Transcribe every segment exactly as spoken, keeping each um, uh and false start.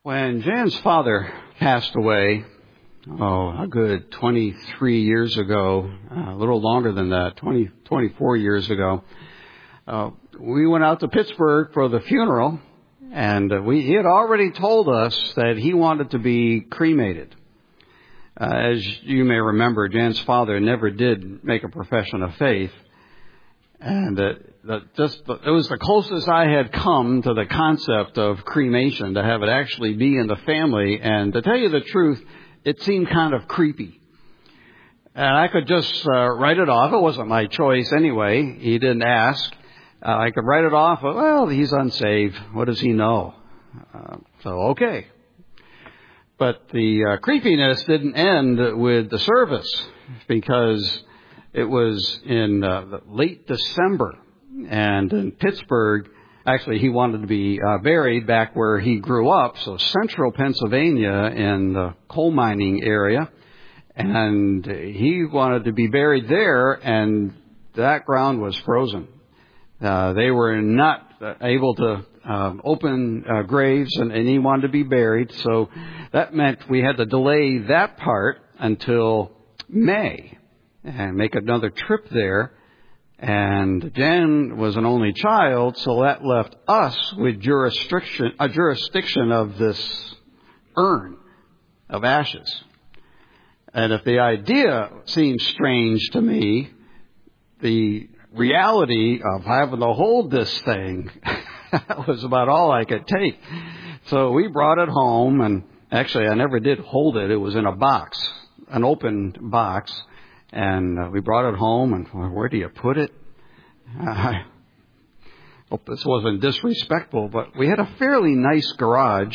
When Jan's father passed away, oh, a good twenty-three years ago, uh, a little longer than that, twenty, twenty-four years ago, uh, we went out to Pittsburgh for the funeral, and uh, we, he had already told us that he wanted to be cremated. Uh, as you may remember, Jan's father never did make a profession of faith. And uh, the, just the, it was the closest I had come to the concept of cremation, to have it actually be in the family. And to tell you the truth, it seemed kind of creepy. And I could just uh, write it off. It wasn't my choice anyway. He didn't ask. Uh, I could write it off. Well, he's unsaved. What does he know? Uh, so, okay. But the uh, creepiness didn't end with the service, because it was in uh, late December, and in Pittsburgh, actually he wanted to be uh, buried back where he grew up, so central Pennsylvania in the coal mining area, and he wanted to be buried there, and that ground was frozen. Uh, they were not able to um, open uh, graves, and, and he wanted to be buried, so that meant we had to delay that part until May and make another trip there. And Jan was an only child, so that left us with jurisdiction, a jurisdiction of this urn of ashes. And if the idea seems strange to me, the reality of having to hold this thing was about all I could take. So we brought it home, and actually I never did hold it. It was in a box, an open box. And uh, we brought it home, and well, where do you put it? I hope this wasn't disrespectful, but we had a fairly nice garage.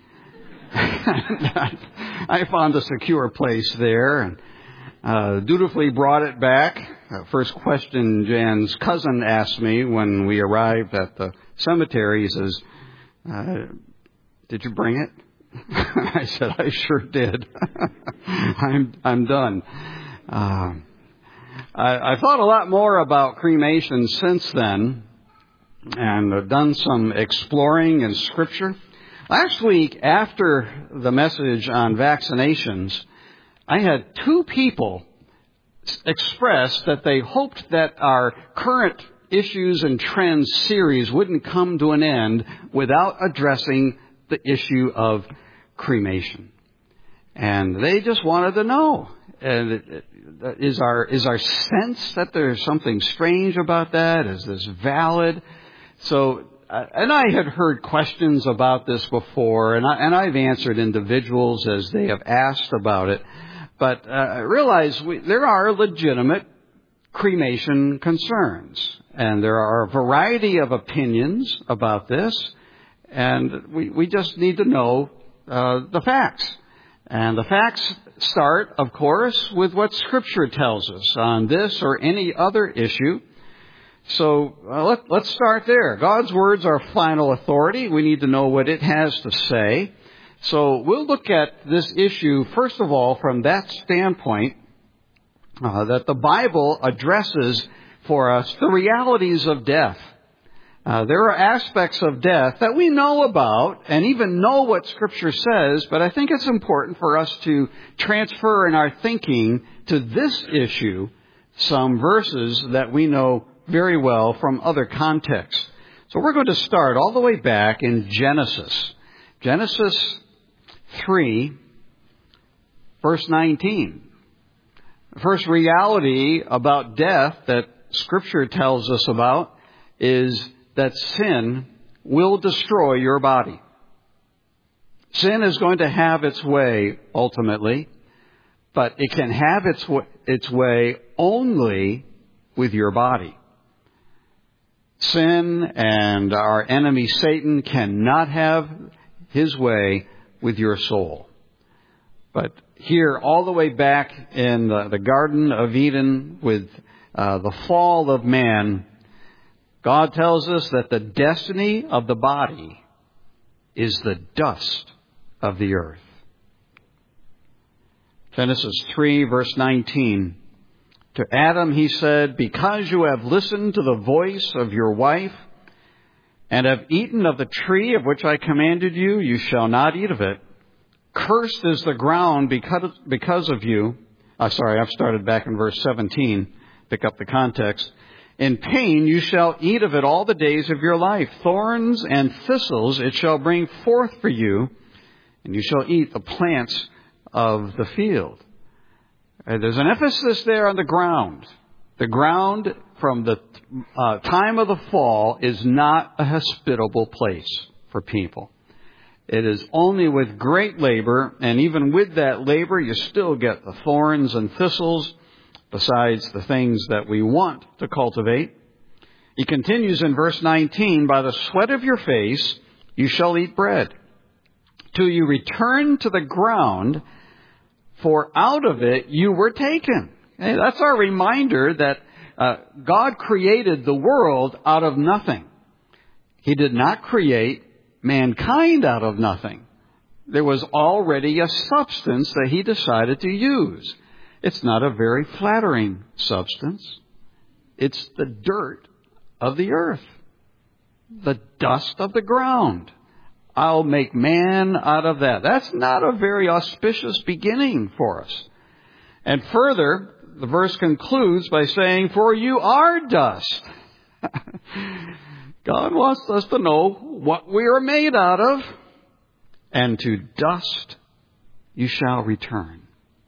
I, I found a secure place there, and uh, dutifully brought it back. Uh, first question Jan's cousin asked me when we arrived at the cemetery, he says, uh, did you bring it? I said, I sure did. I'm I'm done. Uh, I, I thought a lot more about cremation since then, and I've done some exploring in Scripture. Last week, after the message on vaccinations, I had two people express that they hoped that our current Issues and Trends series wouldn't come to an end without addressing the issue of cremation. And they just wanted to know, and it, it, is our is our sense that there's something strange about that? Is this valid? So, uh, and I had heard questions about this before, and, I, and I've answered individuals as they have asked about it. But uh, I realize we, there are legitimate cremation concerns, and there are a variety of opinions about this, and we, we just need to know uh, the facts. And the facts start, of course, with what Scripture tells us on this or any other issue. So uh, let, let's start there. God's words are final authority. We need to know what it has to say. So we'll look at this issue, first of all, from that standpoint, uh, that the Bible addresses for us the realities of death. Uh, there are aspects of death that we know about and even know what Scripture says, but I think it's important for us to transfer in our thinking to this issue some verses that we know very well from other contexts. So we're going to start all the way back in Genesis. Genesis three, verse nineteen. The first reality about death that Scripture tells us about is that sin will destroy your body. Sin is going to have its way ultimately, but it can have its w- its way only with your body. Sin and our enemy Satan cannot have his way with your soul. But here, all the way back in the, the Garden of Eden with uh, the fall of man, God tells us that the destiny of the body is the dust of the earth. Genesis three, verse nineteen. To Adam he said, because you have listened to the voice of your wife and have eaten of the tree of which I commanded you, you shall not eat of it. Cursed is the ground because, because of you. Uh, sorry, I've started back in verse seventeen. Pick up the context. In pain you shall eat of it all the days of your life. Thorns and thistles it shall bring forth for you, and you shall eat the plants of the field. Uh, there's an emphasis there on the ground. The ground from the uh, time of the fall is not a hospitable place for people. It is only with great labor, and even with that labor, you still get the thorns and thistles, besides the things that we want to cultivate. He continues in verse nineteen, by the sweat of your face you shall eat bread, till you return to the ground, for out of it you were taken. Hey, that's our reminder that uh, God created the world out of nothing. He did not create mankind out of nothing. There was already a substance that he decided to use. It's not a very flattering substance. It's the dirt of the earth, the dust of the ground. I'll make man out of that. That's not a very auspicious beginning for us. And further, the verse concludes by saying, for you are dust. God wants us to know what we are made out of, and to dust you shall return.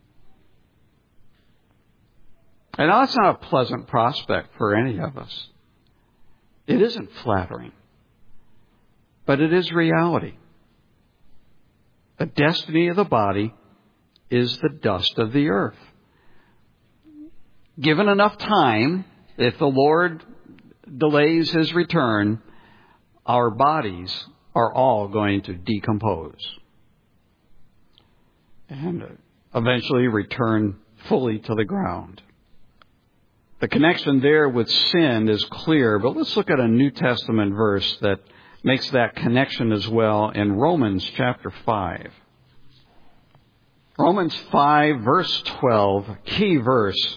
And that's not a pleasant prospect for any of us. It isn't flattering, but it is reality. The destiny of the body is the dust of the earth. Given enough time, if the Lord delays his return, our bodies are all going to decompose and eventually return fully to the ground. The connection there with sin is clear, but let's look at a New Testament verse that makes that connection as well in Romans chapter five. Romans five, verse twelve, key verse,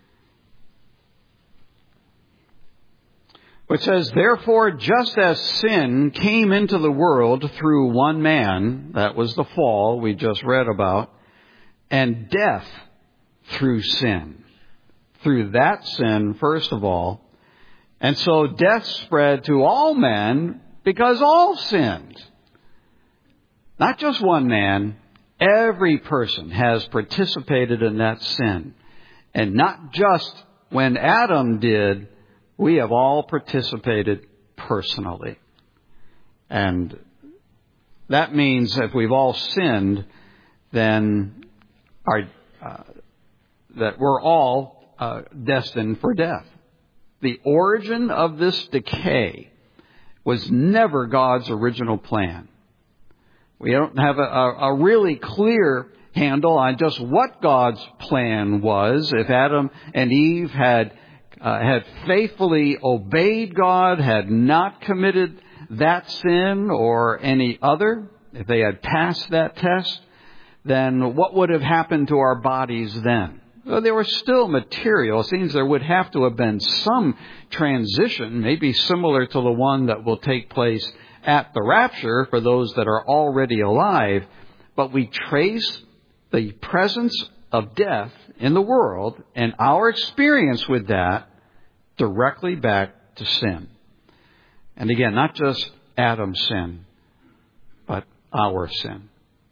which says, therefore, just as sin came into the world through one man, that was the fall we just read about, and death through sin. Through that sin, first of all. And so death spread to all men because all sinned. Not just one man, every person has participated in that sin. And not just when Adam did, we have all participated personally. And that means if we've all sinned, then our, uh, that we're all uh, destined for death. The origin of this decay was never God's original plan. We don't have a, a, a really clear handle on just what God's plan was. If Adam and Eve had Uh, had faithfully obeyed God, had not committed that sin or any other, if they had passed that test, then what would have happened to our bodies then? Well, they were still material. It seems there would have to have been some transition, maybe similar to the one that will take place at the rapture for those that are already alive. But we trace the presence of death in the world and our experience with that directly back to sin. And again, not just Adam's sin, but our sin.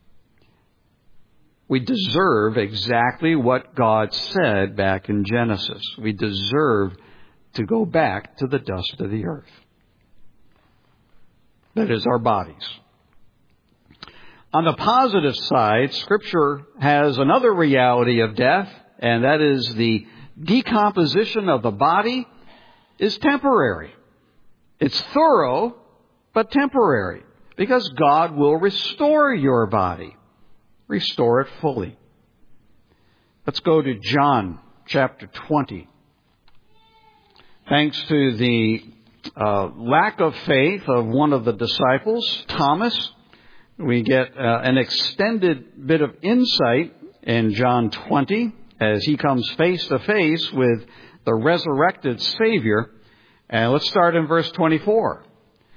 We deserve exactly what God said back in Genesis. We deserve to go back to the dust of the earth. That is our bodies. On the positive side, Scripture has another reality of death, and that is the decomposition of the body is temporary. It's thorough, but temporary, because God will restore your body. Restore it fully. Let's go to John chapter twenty. Thanks to the uh, lack of faith of one of the disciples, Thomas, we get uh, an extended bit of insight in John twenty as he comes face to face with the resurrected Savior. And let's start in verse twenty-four.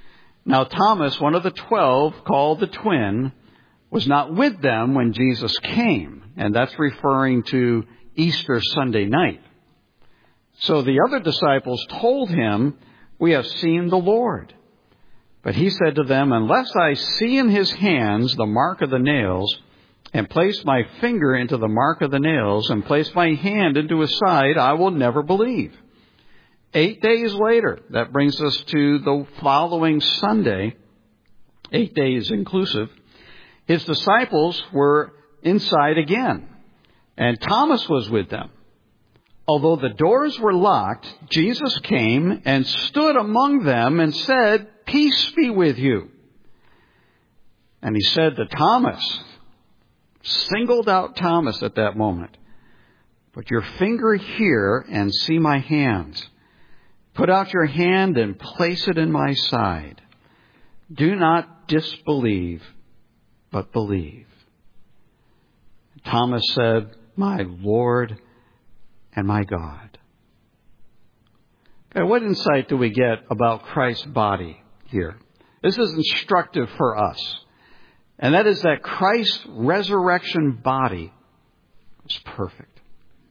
Now Thomas, one of the twelve, called the twin, was not with them when Jesus came. And that's referring to Easter Sunday night. So the other disciples told him, "We have seen the Lord." But he said to them, "Unless I see in his hands the mark of the nails, and place my finger into the mark of the nails, and place my hand into his side, I will never believe." Eight days later, that brings us to the following Sunday, eight days inclusive, his disciples were inside again, and Thomas was with them. Although the doors were locked, Jesus came and stood among them and said, "Peace be with you." And he said to Thomas, singled out Thomas at that moment, "Put your finger here and see my hands. Put out your hand and place it in my side. Do not disbelieve, but believe." Thomas said, "My Lord and my God." Okay, what insight do we get about Christ's body here? This is instructive for us. And that is that Christ's resurrection body was perfect.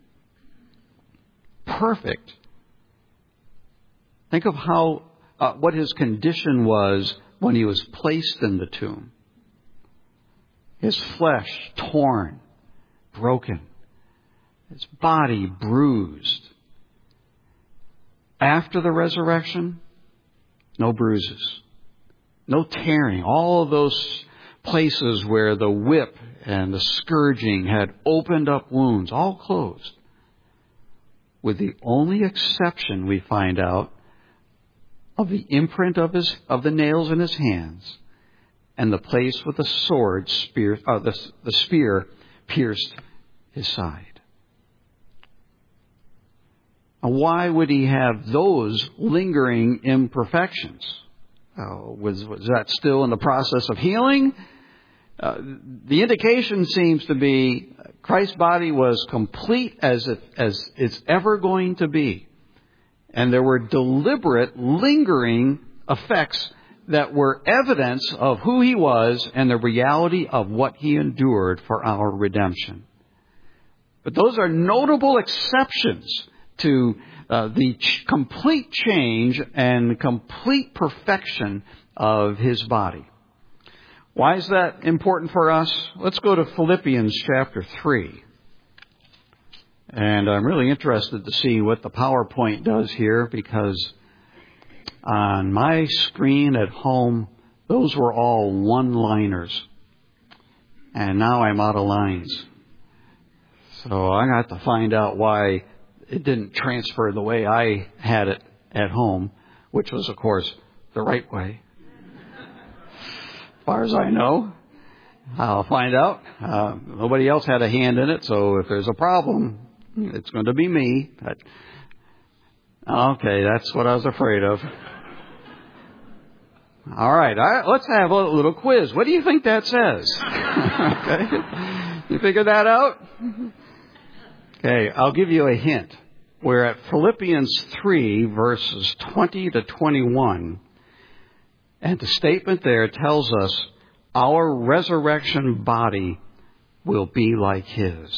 Perfect. Think of how, uh, what his condition was when he was placed in the tomb. His flesh torn, broken. His body bruised. After the resurrection, no bruises, no tearing. All of those places where the whip and the scourging had opened up wounds, all closed. With the only exception, we find out, of the imprint of his of the nails in his hands and the place with the sword spear, uh, the, the spear pierced his side. Now, why would he have those lingering imperfections? Uh, was, was that still in the process of healing? Uh, the indication seems to be Christ's body was complete as it, as it's ever going to be. And there were deliberate, lingering effects that were evidence of who he was and the reality of what he endured for our redemption. But those are notable exceptions to uh, the ch- complete change and complete perfection of his body. Why is that important for us? Let's go to Philippians chapter three. And I'm really interested to see what the PowerPoint does here, because on my screen at home, those were all one-liners. And now I'm out of lines. So I got to find out why it didn't transfer the way I had it at home, which was, of course, the right way. As far as I know, I'll find out. Uh, nobody else had a hand in it, so if there's a problem, it's going to be me. But, okay, that's what I was afraid of. All right, all right, let's have a little quiz. What do you think that says? Okay, you figure that out? Okay, I'll give you a hint. We're at Philippians three, verses twenty to twenty-one. And the statement there tells us our resurrection body will be like his.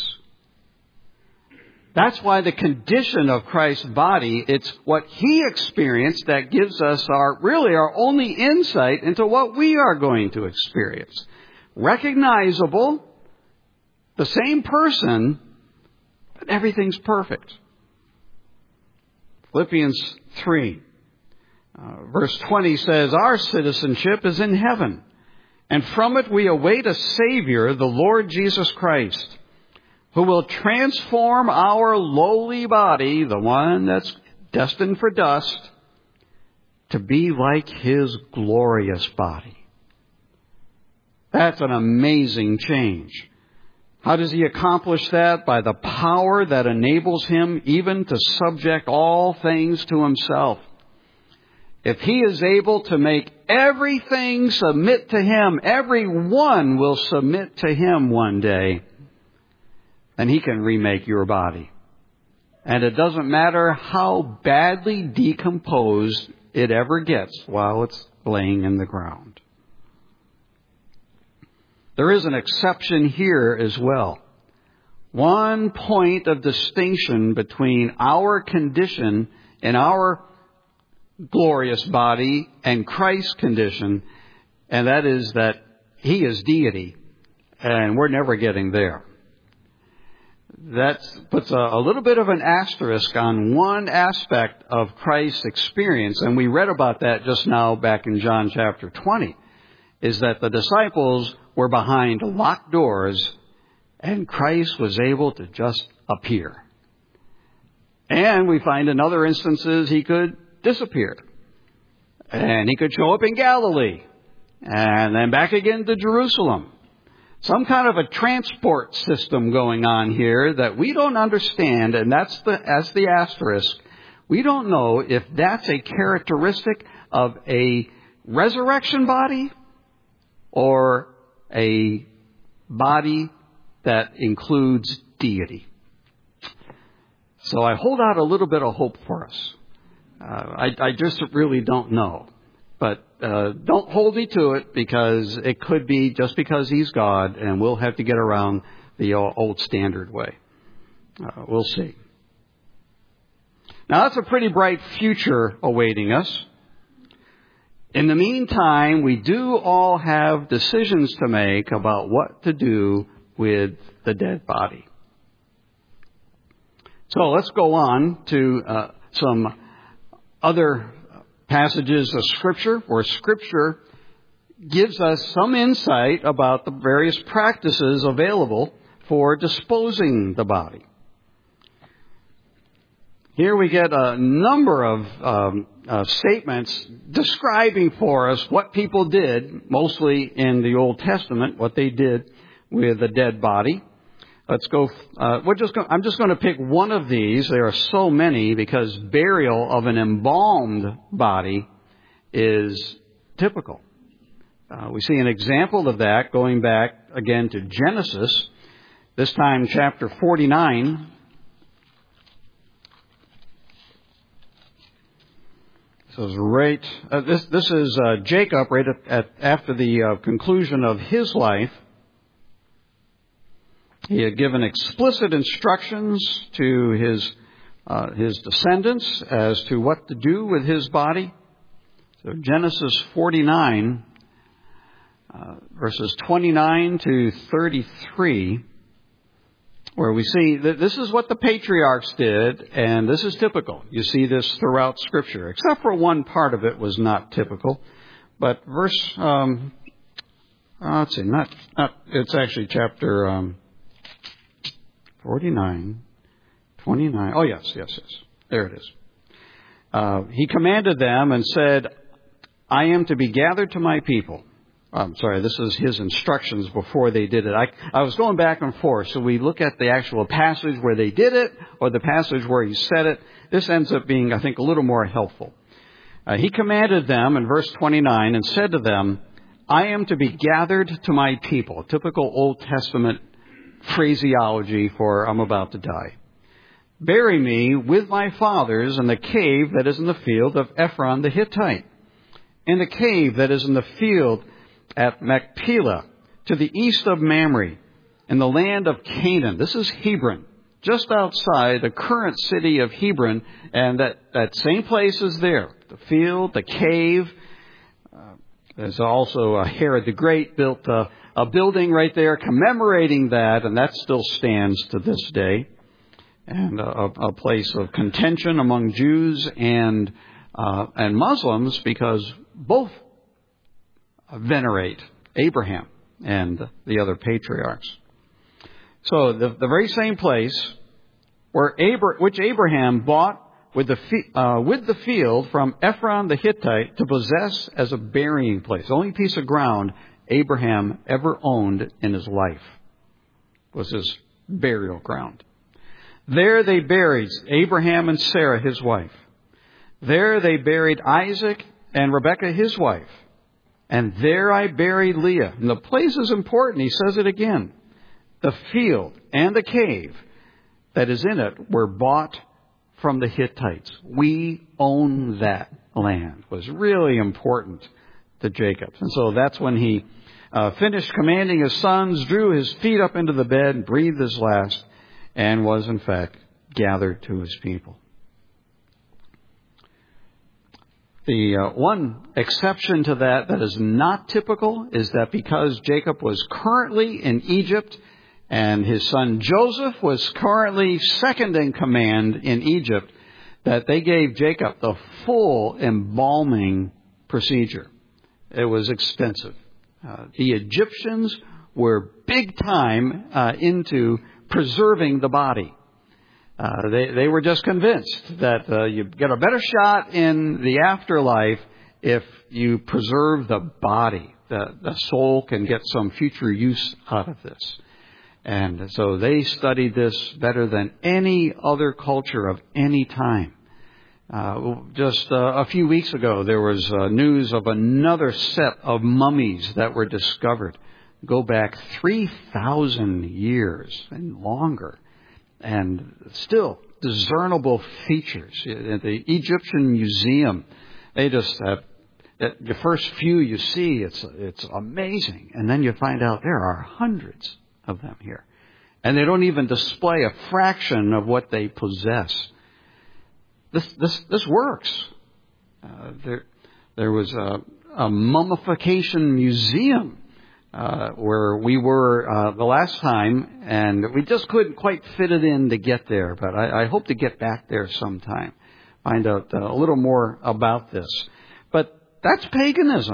That's why the condition of Christ's body, it's what he experienced that gives us our, really our only insight into what we are going to experience. Recognizable, the same person, but everything's perfect. Philippians three, uh, verse twenty says, "Our citizenship is in heaven, and from it we await a Savior, the Lord Jesus Christ, who will transform our lowly body, the one that's destined for dust, to be like his glorious body." That's an amazing change. How does he accomplish that? By the power that enables him even to subject all things to himself. If he is able to make everything submit to him, everyone will submit to him one day, then he can remake your body. And it doesn't matter how badly decomposed it ever gets while it's laying in the ground. There is an exception here as well. One point of distinction between our condition in our glorious body and Christ's condition, and that is that He is deity, and we're never getting there. That puts a, a little bit of an asterisk on one aspect of Christ's experience, and we read about that just now back in John chapter twenty, is that the disciples were behind locked doors, and Christ was able to just appear. And we find in other instances He could disappear. And He could show up in Galilee, and then back again to Jerusalem. Some kind of a transport system going on here that we don't understand, and that's the, as the asterisk. We don't know if that's a characteristic of a resurrection body or a body that includes deity. So I hold out a little bit of hope for us. Uh, I, I just really don't know. But uh, don't hold me to it, because it could be just because He's God, and we'll have to get around the old standard way. Uh, we'll see. Now, that's a pretty bright future awaiting us. In the meantime, we do all have decisions to make about what to do with the dead body. So let's go on to uh, some other passages of Scripture where Scripture gives us some insight about the various practices available for disposing the body. Here we get a number of um, uh, statements describing for us what people did, mostly in the Old Testament, what they did with a dead body. Let's go. Uh, we're just. Go, I'm just going to pick one of these. There are so many, because burial of an embalmed body is typical. Uh, we see an example of that going back again to Genesis. This time, chapter forty-nine. This is right. Uh, this this is uh, Jacob right at, at after the uh, conclusion of his life. He had given explicit instructions to his uh, his descendants as to what to do with his body. So Genesis forty-nine, uh, verses twenty-nine to thirty-three, where we see that this is what the patriarchs did, and this is typical. You see this throughout Scripture, except for one part of it was not typical. But verse, um, uh, let's see, not not. It's actually chapter. Um, forty-nine, twenty-nine. Oh, yes, yes, yes. There it is. Uh, he commanded them and said, I am to be gathered to my people. I'm sorry, this is his instructions before they did it. I, I was going back and forth. So we look at the actual passage where they did it or the passage where he said it. This ends up being, I think, a little more helpful. Uh, he commanded them in verse twenty-nine and said to them, I am to be gathered to my people. Typical Old Testament phraseology for I'm about to die. Bury me with my fathers in the cave that is in the field of Ephron the Hittite, in the cave that is in the field at Machpelah, to the east of Mamre, in the land of Canaan. This is Hebron, just outside the current city of Hebron, and that, that same place is there. The field, the cave. Uh, there's also uh, Herod the Great built uh, a building right there commemorating that, and that still stands to this day. And a, a place of contention among Jews and uh, and Muslims, because both venerate Abraham and the other patriarchs. So the, the very same place where Abra- which Abraham bought with the fi- uh, with the field from Ephron the Hittite to possess as a burying place. The only piece of ground Abraham ever owned in his life was his burial ground. There they buried Abraham and Sarah, his wife. There they buried Isaac and Rebekah, his wife. And there I buried Leah. And the place is important. He says it again. The field and the cave that is in it were bought from the Hittites. We own that land. It was really important to Jacob. And so that's when he uh, finished commanding his sons, drew his feet up into the bed, and breathed his last, and was in fact gathered to his people. The uh, one exception to that that is not typical is that because Jacob was currently in Egypt and his son Joseph was currently second in command in Egypt, that they gave Jacob the full embalming procedure. It was extensive. Uh, the Egyptians were big time uh, into preserving the body. Uh, they, they were just convinced that uh, you get a better shot in the afterlife if you preserve the body. The, the soul can get some future use out of this. And so they studied this better than any other culture of any time. Uh, just uh, a few weeks ago, there was uh, news of another set of mummies that were discovered. Go back three thousand years and longer. And still discernible features. At the Egyptian Museum, they just have, the first few you see, it's it's amazing. And then you find out there are hundreds of them here. And they don't even display a fraction of what they possess. This this this works. Uh, there there was a, a mummification museum Uh, where we were uh, the last time, and we just couldn't quite fit it in to get there. But I, I hope to get back there sometime, find out uh, a little more about this. But that's paganism.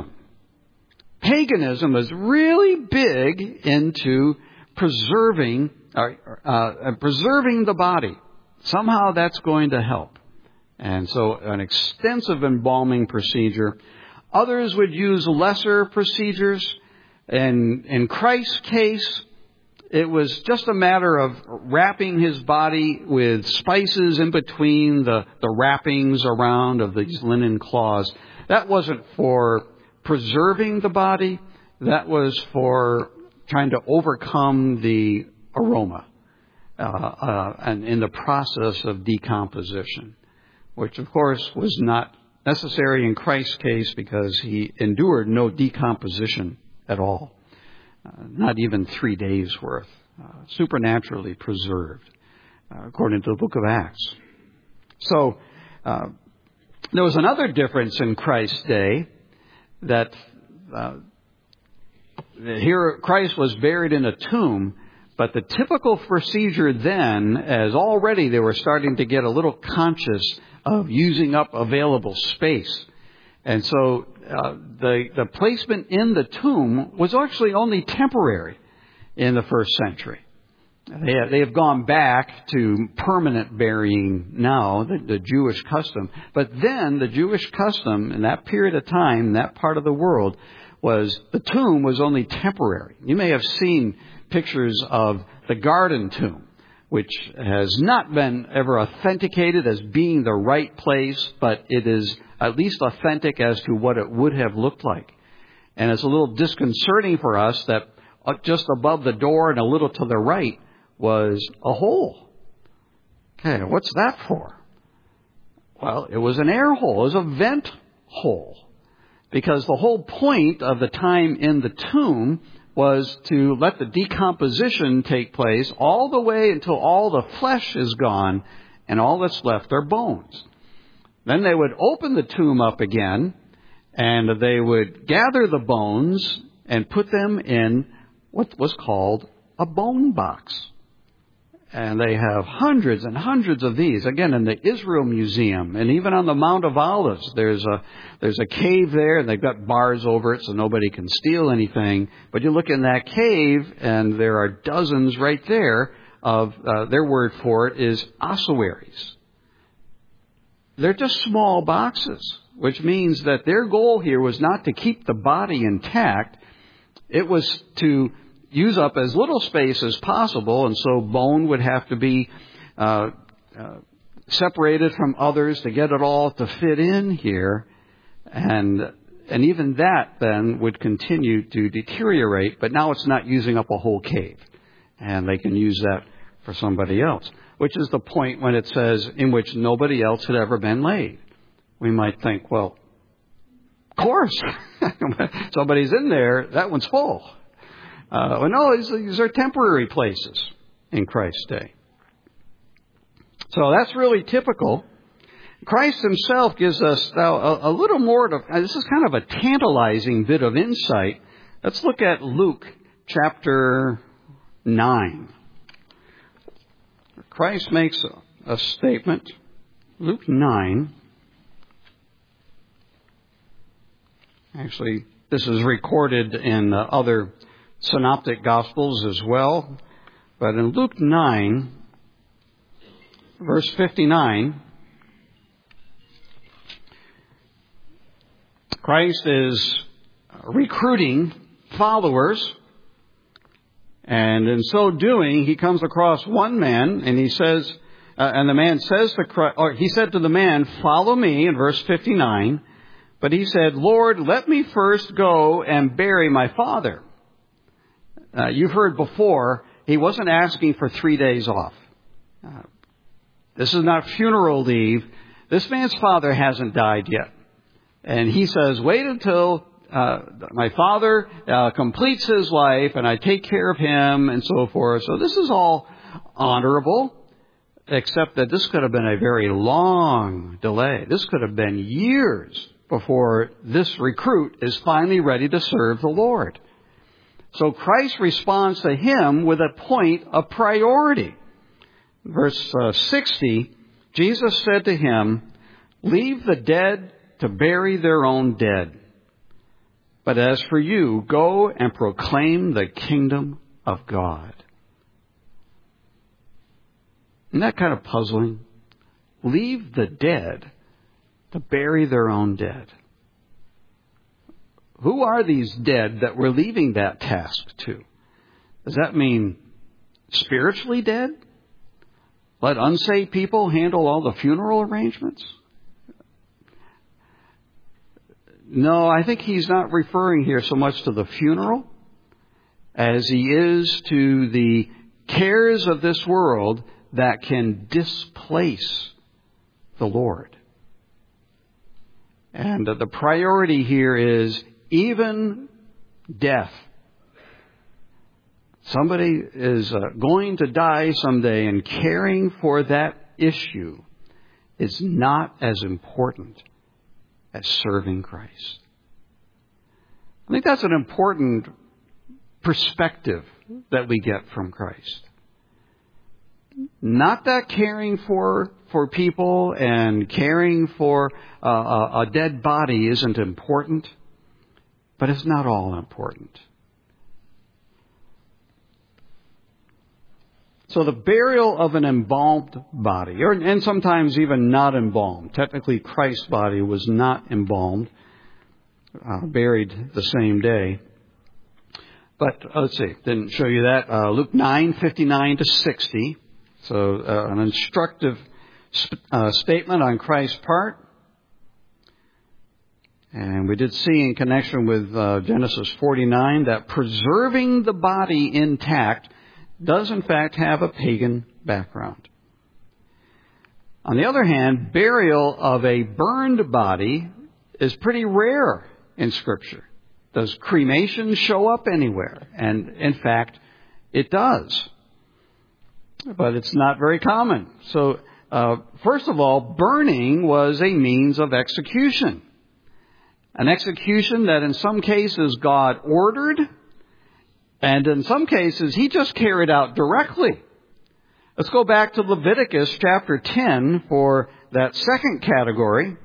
Paganism is really big into preserving, uh, uh, preserving the body. Somehow that's going to help, and so an extensive embalming procedure. Others would use lesser procedures. And in Christ's case, it was just a matter of wrapping his body with spices in between the, the wrappings around of these linen cloths. That wasn't for preserving the body. That was for trying to overcome the aroma uh, uh, and in the process of decomposition, which, of course, was not necessary in Christ's case because he endured no decomposition at all, uh, not even three days worth, uh, supernaturally preserved, uh, according to the book of Acts. So uh, there was another difference in Christ's day, that uh, here Christ was buried in a tomb, but the typical procedure then, as already they were starting to get a little conscious of using up available space. And so uh, the the placement in the tomb was actually only temporary in the first century. They have, they have gone back to permanent burying now, the, the Jewish custom. But then the Jewish custom in that period of time, in that part of the world, was the tomb was only temporary. You may have seen pictures of the garden tomb, which has not been ever authenticated as being the right place, but it is at least authentic as to what it would have looked like. And it's a little disconcerting for us that just above the door and a little to the right was a hole. Okay, what's that for? Well, it was an air hole. It was a vent hole. Because the whole point of the time in the tomb was to let the decomposition take place all the way until all the flesh is gone and all that's left are bones. Then they would open the tomb up again, and they would gather the bones and put them in what was called a bone box. And they have hundreds and hundreds of these. Again, in the Israel Museum, and even on the Mount of Olives, there's a there's a cave there, and they've got bars over it so nobody can steal anything. But you look in that cave, and there are dozens right there of, uh, their word for it is ossuaries. They're just small boxes, which means that their goal here was not to keep the body intact. It was to use up as little space as possible, and so bone would have to be uh, uh, separated from others to get it all to fit in here. And and even that then would continue to deteriorate, but now it's not using up a whole cave. And they can use that for somebody else, which is the point when it says in which nobody else had ever been laid. We might think, well, Of course. Somebody's in there, that one's full. Uh, well, no, these, these are temporary places in Christ's day. So that's really typical. Christ himself gives us now a, a little more, to, this is kind of a tantalizing bit of insight. Let's look at Luke chapter nine. Christ makes a, a statement. Luke nine. Actually, this is recorded in uh, other synoptic gospels as well. But in Luke nine, verse fifty-nine, Christ is recruiting followers, and in so doing, he comes across one man, and he says, uh, and the man says to Christ, or he said to the man, "Follow me," in verse fifty-nine. But he said, "Lord, let me first go and bury my father." Uh, you've heard before, he wasn't asking for three days off. Uh, this is not funeral leave. This man's father hasn't died yet. And he says, wait until uh, my father uh, completes his life and I take care of him and so forth. So this is all honorable, except that this could have been a very long delay. This could have been years before this recruit is finally ready to serve the Lord. So Christ responds to him with a point of priority. Verse uh, sixty, Jesus said to him, "Leave the dead to bury their own dead. But as for you, go and proclaim the kingdom of God." Isn't that kind of puzzling? Leave the dead to bury their own dead. Who are these dead that we're leaving that task to? Does that mean spiritually dead? Let unsaved people handle all the funeral arrangements? No, I think he's not referring here so much to the funeral as he is to the cares of this world that can displace the Lord. And the priority here is even death. Somebody is uh, going to die someday, and caring for that issue is not as important as serving Christ. I think that's an important perspective that we get from Christ. Not that caring for for people and caring for uh, a, a dead body isn't important, but it's not all important. So the burial of an embalmed body, or, and sometimes even not embalmed. Technically, Christ's body was not embalmed, uh, buried the same day. But uh, let's see, didn't show you that. Uh, Luke nine, fifty-nine to sixty. So uh, an instructive sp- uh, statement on Christ's part. And we did see in connection with uh, Genesis forty-nine that preserving the body intact does in fact have a pagan background. On the other hand, burial of a burned body is pretty rare in Scripture. Does cremation show up anywhere? And in fact, it does. But it's not very common. So, uh, first of all, burning was a means of execution. An execution that in some cases God ordered, and in some cases he just carried out directly. Let's go back to Leviticus chapter ten for that second category.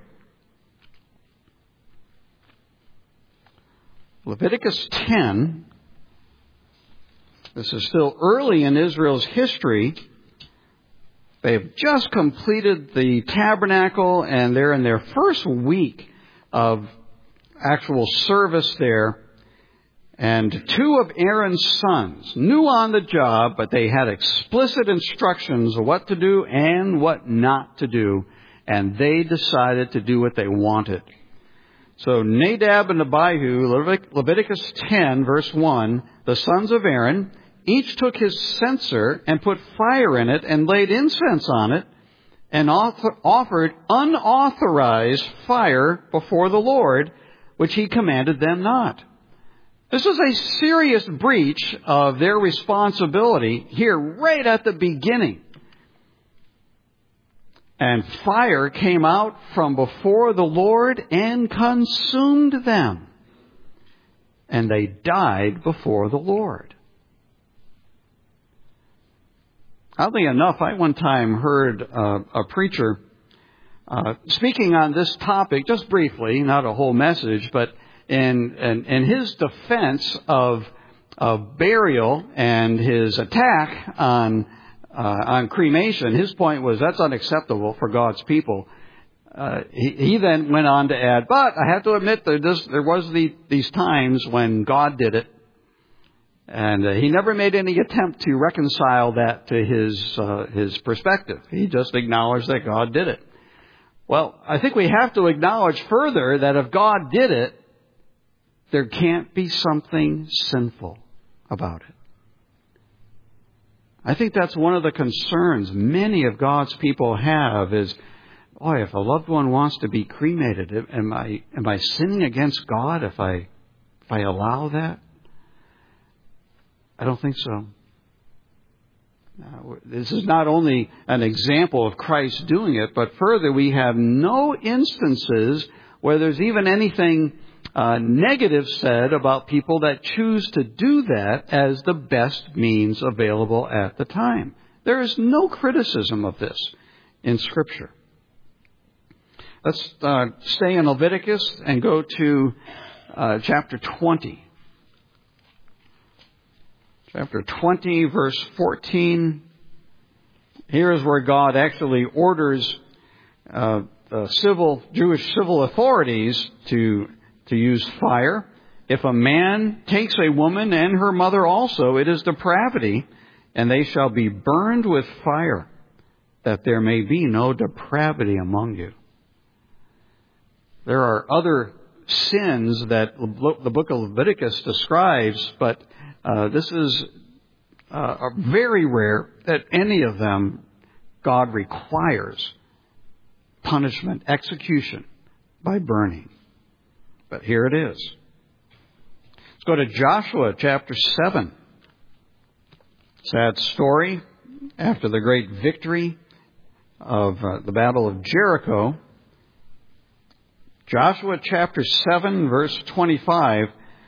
Leviticus ten. This is still early in Israel's history. They have just completed the tabernacle, and they're in their first week of actual service there. And two of Aaron's sons, new on the job, but they had explicit instructions of what to do and what not to do. And they decided to do what they wanted. So Nadab and Abihu, Leviticus ten, verse one, the sons of Aaron, each took his censer and put fire in it and laid incense on it and offered unauthorized fire before the Lord, which he commanded them not. This was a serious breach of their responsibility here right at the beginning. And fire came out from before the Lord and consumed them. And they died before the Lord. Oddly enough, I one time heard uh, a preacher uh, speaking on this topic, just briefly, not a whole message, but in, in, in his defense of, of burial and his attack on uh, on cremation, his point was that's unacceptable for God's people. Uh, he, he then went on to add, but I have to admit there, this, there was the, these times when God did it. And uh, he never made any attempt to reconcile that to his uh, his perspective. He just acknowledged that God did it. Well, I think we have to acknowledge further that if God did it, there can't be something sinful about it. I think that's one of the concerns many of God's people have is, boy, if a loved one wants to be cremated, am I am I sinning against God if I if I allow that? I don't think so. Now, this is not only an example of Christ doing it, but further, we have no instances where there's even anything uh, negative said about people that choose to do that as the best means available at the time. There is no criticism of this in Scripture. Let's uh, stay in Leviticus and go to uh, chapter twenty. Chapter twenty, verse fourteen. Here is where God actually orders uh, the civil Jewish civil authorities to to use fire. If a man takes a woman and her mother also, it is depravity, and they shall be burned with fire, that there may be no depravity among you. There are other sins that the book of Leviticus describes, but uh, this is uh, very rare that any of them God requires punishment, execution by burning. But here it is. Let's go to Joshua chapter seven. Sad story after the great victory of uh, the Battle of Jericho. Joshua chapter seven, verse twenty-five,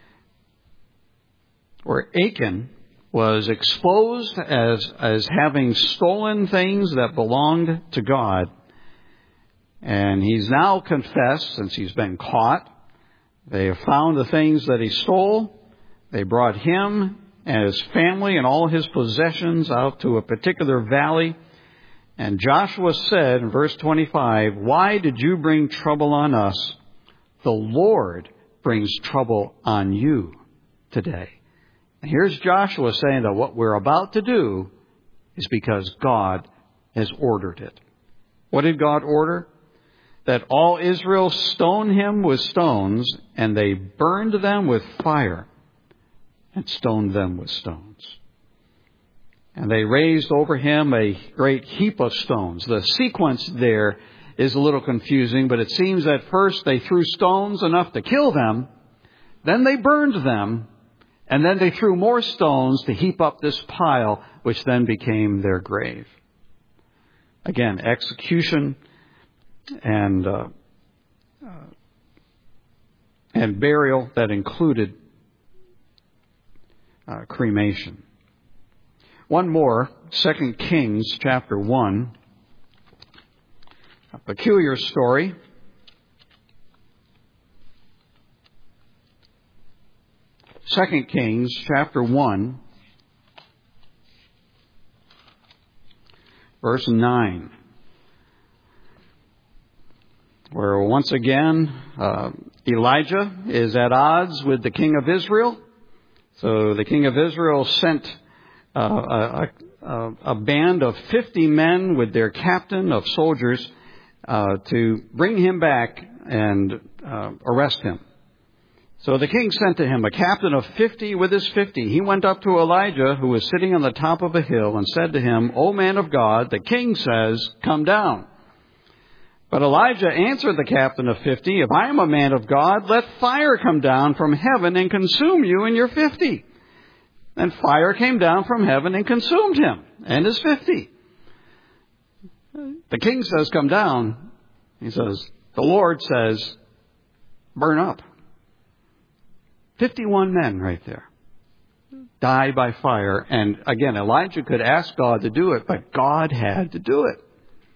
where Achan was exposed as, as having stolen things that belonged to God. And he's now confessed, since he's been caught. They have found the things that he stole. They brought him and his family and all his possessions out to a particular valley. And Joshua said in verse twenty-five, "Why did you bring trouble on us? The Lord brings trouble on you today." And here's Joshua saying that what we're about to do is because God has ordered it. What did God order? That all Israel stone him with stones, and they burned them with fire and stoned them with stones. And they raised over him a great heap of stones. The sequence there is a little confusing, but it seems that first they threw stones enough to kill them, then they burned them, and then they threw more stones to heap up this pile, which then became their grave. Again, execution and uh, uh, and burial that included uh, cremation. One more, Second Kings chapter one. A peculiar story. Second Kings chapter one, verse nine, where once again uh, Elijah is at odds with the king of Israel. So the king of Israel sent uh, a, a, a band of fifty men with their captain of soldiers Uh, to bring him back and uh, arrest him. So the king sent to him a captain of fifty with his fifty. He went up to Elijah, who was sitting on the top of a hill, and said to him, "O man of God, the king says, come down." But Elijah answered the captain of fifty, "If I am a man of God, let fire come down from heaven and consume you and your fifty." And fire came down from heaven and consumed him and his fifty. The king says, "Come down." He says, "The Lord says, burn up." fifty-one men right there die by fire. And again, Elijah could ask God to do it, but God had to do it.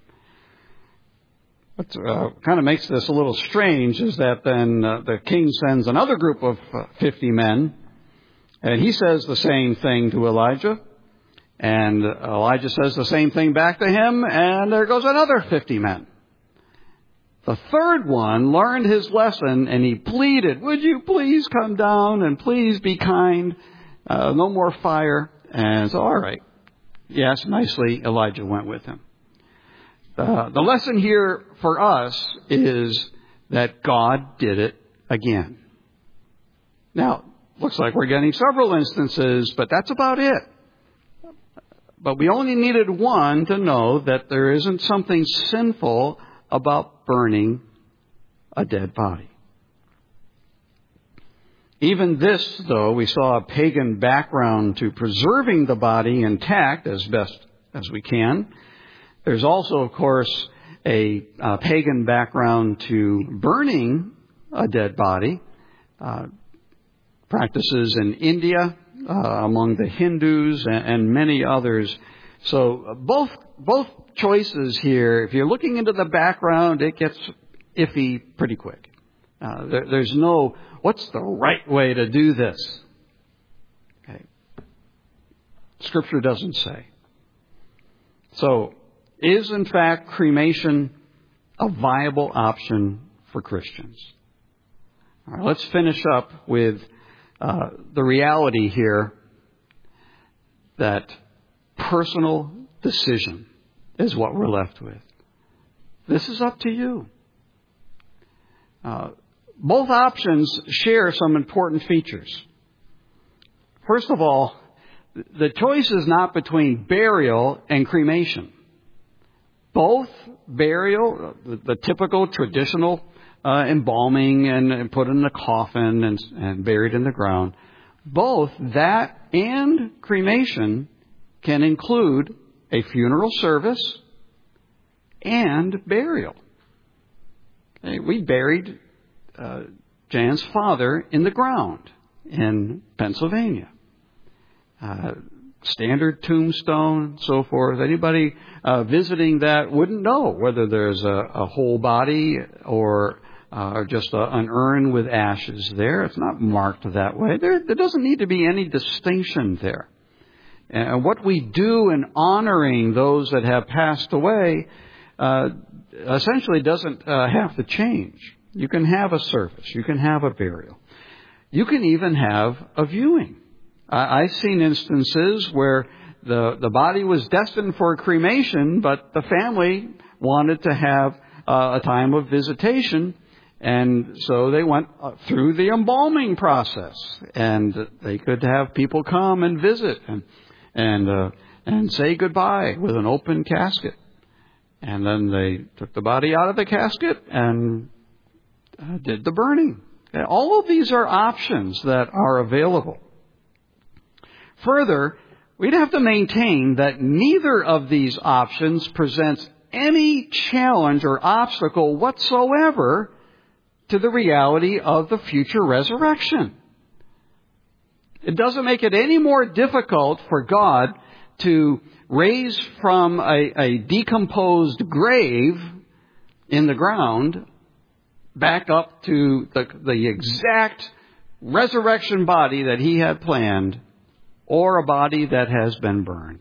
What uh, kind of makes this a little strange is that then uh, the king sends another group of uh, fifty men, and he says the same thing to Elijah, and Elijah says the same thing back to him, and there goes another fifty men. The third one learned his lesson, and he pleaded, "Would you please come down and please be kind, uh, no more fire." And so, all right. Yes, nicely, Elijah went with him. Uh, the lesson here for us is that God did it again. Now, looks like we're getting several instances, but that's about it. But we only needed one to know that there isn't something sinful about burning a dead body. Even this, though, we saw a pagan background to preserving the body intact as best as we can. There's also, of course, a, a pagan background to burning a dead body. Uh, practices in India, uh, among the Hindus, and, and many others. So uh, both both choices here, if you're looking into the background, it gets iffy pretty quick. Uh, there, there's no, what's the right way to do this? Okay. Scripture doesn't say. So, is in fact cremation a viable option for Christians? All right, let's finish up with uh, the reality here that personal decision is what we're left with. This is up to you. Uh, both options share some important features. First of all, the choice is not between burial and cremation. Both burial, the, the typical traditional uh, embalming and, and put in a coffin and, and buried in the ground, both that and cremation can include a funeral service and burial. Okay, we buried uh, Jan's father in the ground in Pennsylvania. Uh, standard tombstone, so forth. Anybody uh, visiting that wouldn't know whether there's a, a whole body or uh, just a, an urn with ashes there. It's not marked that way. There, there doesn't need to be any distinction there. And what we do in honoring those that have passed away uh, essentially doesn't uh, have to change. You can have a service. You can have a burial. You can even have a viewing. I've seen instances where the, the body was destined for cremation, but the family wanted to have uh, a time of visitation, and so they went through the embalming process, and they could have people come and visit and and uh, and say goodbye with an open casket. And then they took the body out of the casket and uh, did the burning. Okay, all of these are options that are available. Further, we'd have to maintain that neither of these options presents any challenge or obstacle whatsoever to the reality of the future resurrection. It doesn't make it any more difficult for God to raise from a, a decomposed grave in the ground back up to the, the exact resurrection body that He had planned, or a body that has been burned.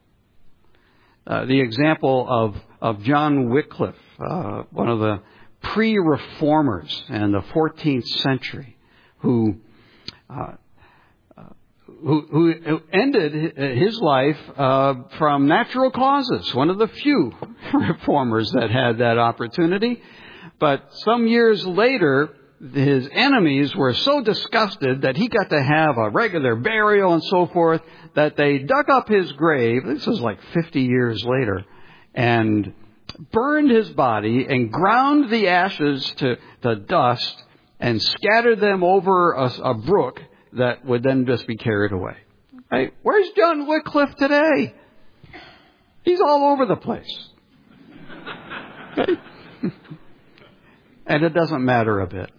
Uh, the example of, of John Wycliffe, uh, one of the pre-reformers in the fourteenth century, who, uh, uh, who, who ended his life uh, from natural causes, one of the few reformers that had that opportunity. But some years later, his enemies were so disgusted that he got to have a regular burial and so forth that they dug up his grave. This was like fifty years later, and burned his body and ground the ashes to, to dust and scattered them over a, a brook that would then just be carried away. Hey, where's John Wycliffe today? He's all over the place. Okay? And it doesn't matter a bit.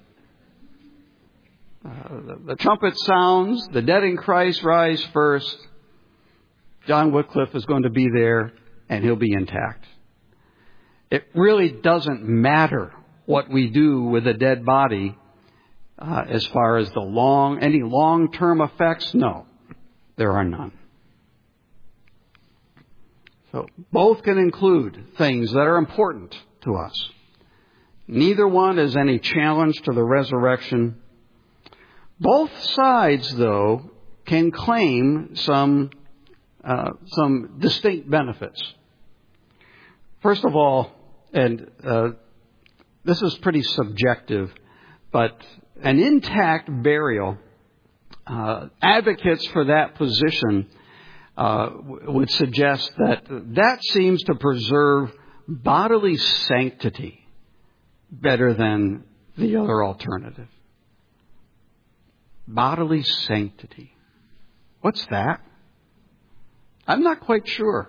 Uh, the, the trumpet sounds, the dead in Christ rise first. John Wycliffe is going to be there, and he'll be intact. It really doesn't matter what we do with a dead body uh, as far as the long, any long-term effects. No, there are none. So both can include things that are important to us. Neither one is any challenge to the resurrection. Both sides, though, can claim some uh, some distinct benefits. First of all, and uh, this is pretty subjective, but an intact burial, uh, advocates for that position uh, would suggest that that seems to preserve bodily sanctity better than the other alternative. Bodily sanctity. What's that? I'm not quite sure.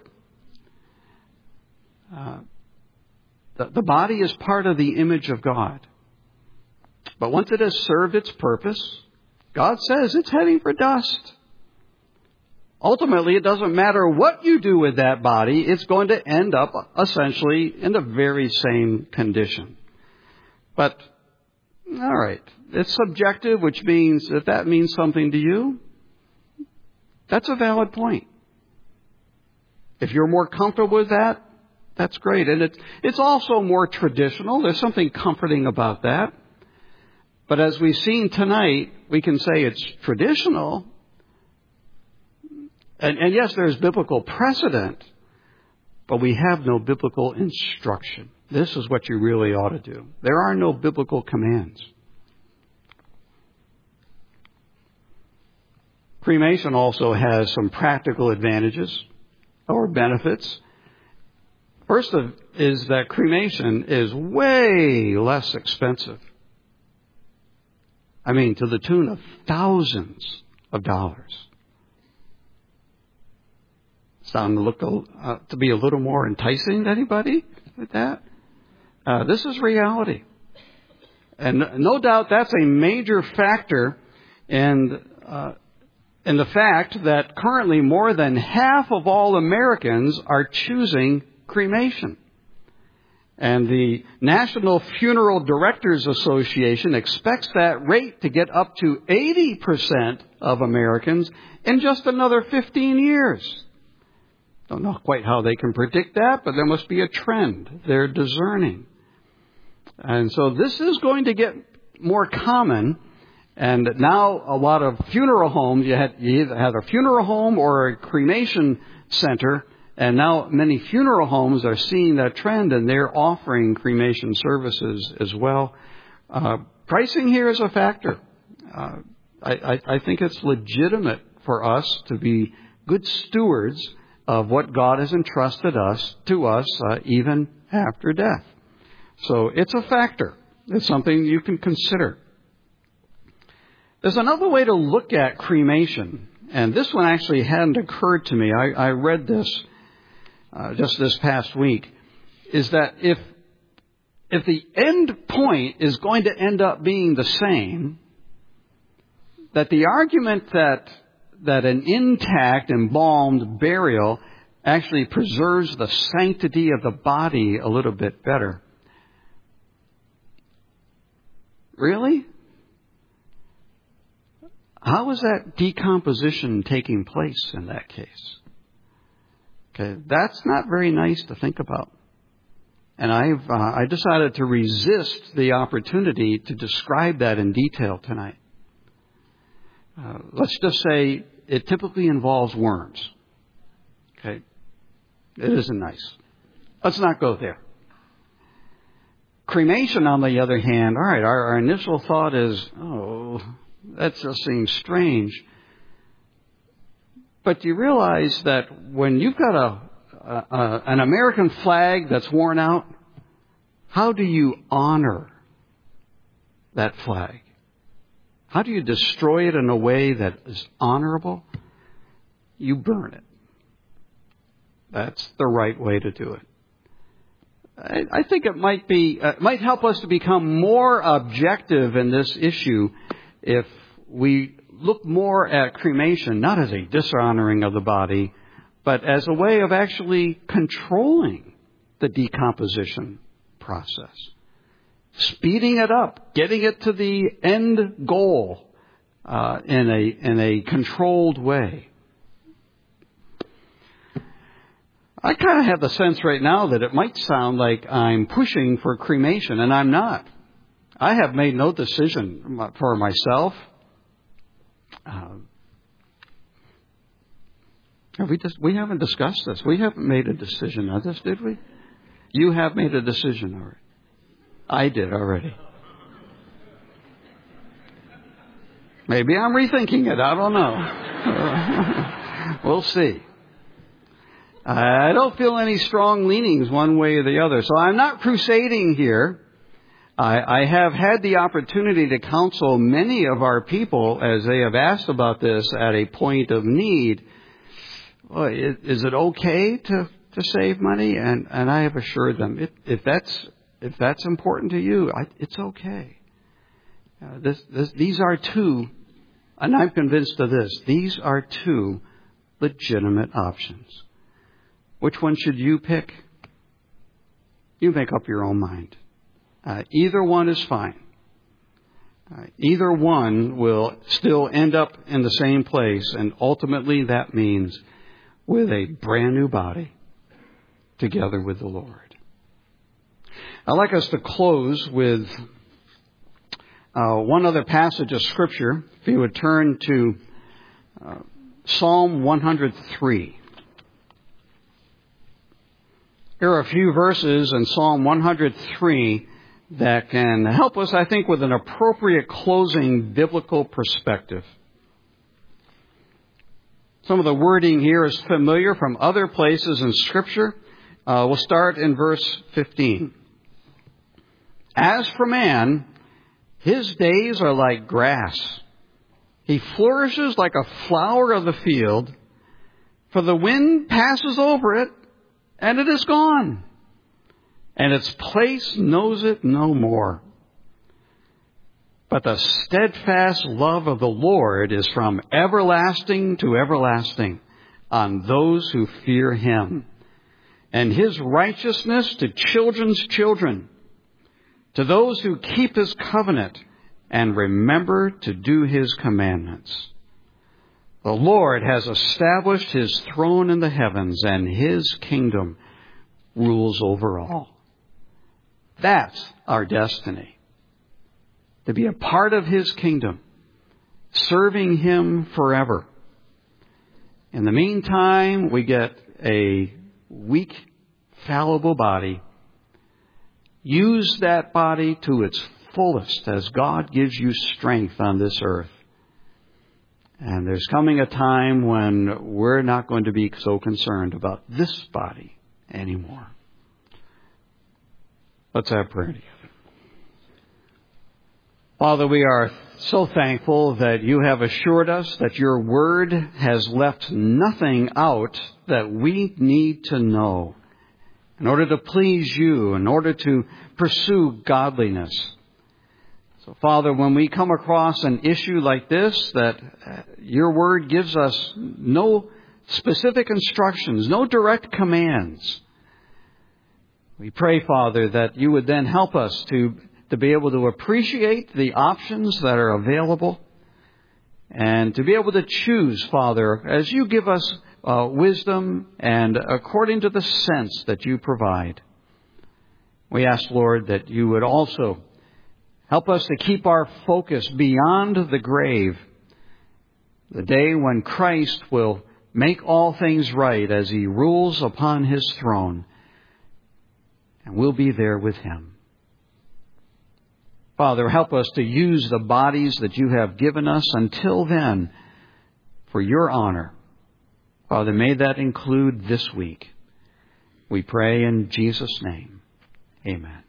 Uh, the, the body is part of the image of God. But once it has served its purpose, God says it's heading for dust. Ultimately, it doesn't matter what you do with that body, it's going to end up essentially in the very same condition. But, all right, it's subjective, which means if that means something to you, that's a valid point. If you're more comfortable with that, that's great. And it's, it's also more traditional. There's something comforting about that. But as we've seen tonight, we can say it's traditional. And, and yes, there's biblical precedent, but we have no biblical instruction. This is what you really ought to do. There are no biblical commands. Cremation also has some practical advantages or benefits. First of, is that cremation is way less expensive. I mean, to the tune of thousands of dollars. Sound to look uh, to be a little more enticing to anybody with that? Uh, this is reality. And no doubt that's a major factor in, uh, in the fact that currently more than half of all Americans are choosing cremation. And the National Funeral Directors Association expects that rate to get up to eighty percent of Americans in just another fifteen years. Don't know quite how they can predict that, but there must be a trend. They're discerning. And so this is going to get more common. And now a lot of funeral homes, you, had, you either had a funeral home or a cremation center. And now many funeral homes are seeing that trend, and they're offering cremation services as well. Uh, pricing here is a factor. Uh, I, I, I think it's legitimate for us to be good stewards of what God has entrusted us to us, uh, even after death. So it's a factor. It's something you can consider. There's another way to look at cremation, and this one actually hadn't occurred to me. I, I read this uh, just this past week, is that if if the end point is going to end up being the same, that the argument that that an intact, embalmed burial actually preserves the sanctity of the body a little bit better. Really? How is that decomposition taking place in that case? Okay, that's not very nice to think about. And I've uh, I decided to resist the opportunity to describe that in detail tonight. Uh, let's just say it typically involves worms. Okay? It isn't nice. Let's not go there. Cremation, on the other hand, all right, our, our initial thought is, oh, that just seems strange. But do you realize that when you've got a, uh, uh, an American flag that's worn out, how do you honor that flag? How do you destroy it in a way that is honorable? You burn it. That's the right way to do it. I, I think it might be, uh, might help us to become more objective in this issue if we look more at cremation, not as a dishonoring of the body, but as a way of actually controlling the decomposition process. Speeding it up, getting it to the end goal uh, in a in a controlled way. I kind of have the sense right now that it might sound like I'm pushing for cremation, and I'm not. I have made no decision for myself. Uh, have we just we haven't discussed this. We haven't made a decision on this, did we? You have made a decision already. I did already. Maybe I'm rethinking it. I don't know. We'll see. I don't feel any strong leanings one way or the other. So I'm not crusading here. I, I have had the opportunity to counsel many of our people as they have asked about this at a point of need. Well, is, is it okay to, to save money? And, and I have assured them, if, if that's if that's important to you, I, it's okay. Uh, this, this, these are two, and I'm convinced of this, these are two legitimate options. Which one should you pick? You make up your own mind. Uh, either one is fine. Uh, either one will still end up in the same place, and ultimately that means with a brand new body together with the Lord. I'd like us to close with uh, one other passage of Scripture. If you would turn to uh, Psalm one hundred three. Here are a few verses in Psalm one hundred three that can help us, I think, with an appropriate closing biblical perspective. Some of the wording here is familiar from other places in Scripture. Uh, we'll start in verse fifteen. As for man, his days are like grass. He flourishes like a flower of the field, for the wind passes over it, and it is gone, and its place knows it no more. But the steadfast love of the Lord is from everlasting to everlasting on those who fear Him, and His righteousness to children's children, to those who keep His covenant and remember to do His commandments. The Lord has established His throne in the heavens, and His kingdom rules over all. That's our destiny. To be a part of His kingdom, serving Him forever. In the meantime, we get a weak, fallible body. Use that body to its fullest as God gives you strength on this earth. And there's coming a time when we're not going to be so concerned about this body anymore. Let's have prayer together. Father, we are so thankful that you have assured us that your word has left nothing out that we need to know in order to please you, in order to pursue godliness. So, Father, when we come across an issue like this, that your word gives us no specific instructions, no direct commands, we pray, Father, that you would then help us to, to be able to appreciate the options that are available and to be able to choose, Father, as you give us uh, wisdom and according to the sense that you provide. We ask, Lord, that you would also help us to keep our focus beyond the grave, the day when Christ will make all things right as He rules upon His throne, and we'll be there with Him. Father, help us to use the bodies that you have given us until then for your honor. Father, may that include this week. We pray in Jesus' name. Amen.